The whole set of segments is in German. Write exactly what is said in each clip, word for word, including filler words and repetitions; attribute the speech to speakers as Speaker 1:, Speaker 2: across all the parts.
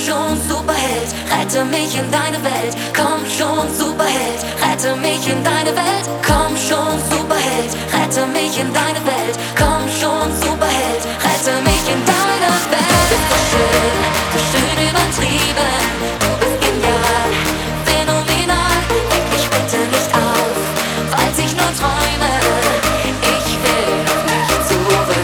Speaker 1: schon, Superheld, rette mich in deine Welt. Komm schon, Superheld, rette mich in deine Welt. Komm schon, Superheld, rette mich in deine Welt. Komm schon, Superheld, rette mich in deine Welt. Du bist so schön, so schön übertrieben. Du bist genial, phänomenal. Weck mich bitte nicht auf, falls ich nur träume. Ich will auf dich zurück.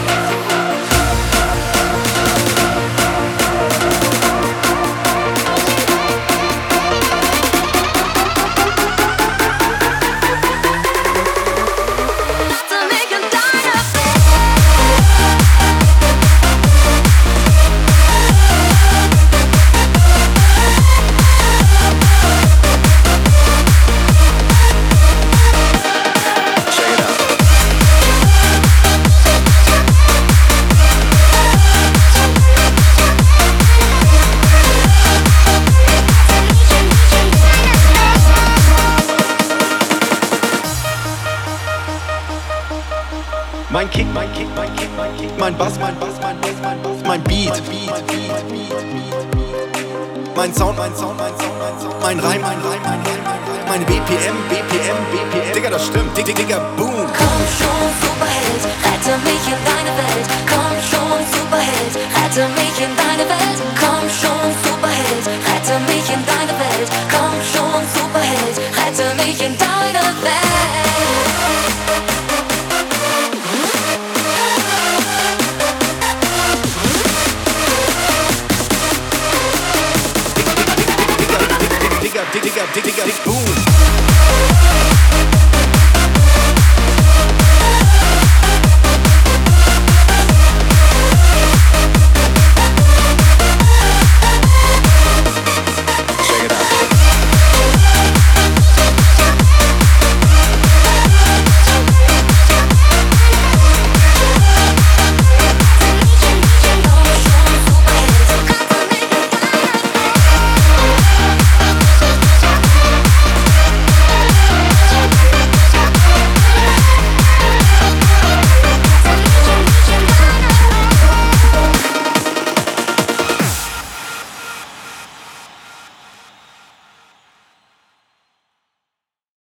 Speaker 2: Mein Kick, mein Kick, mein Kick, mein Kick, mein Bass, mein Bass, mein Bass, mein Bass, mein Beat, mein Sound, mein Sound, mein Sound, mein Sound, mein Reim, mein Reim, mein Reim, meine B P M, B P M, B P M. Digga, das stimmt, Digga, Digga, boom.
Speaker 1: Komm schon, Superheld, rette mich in deine Welt. Komm schon, Superheld, rette mich in deine Welt. Komm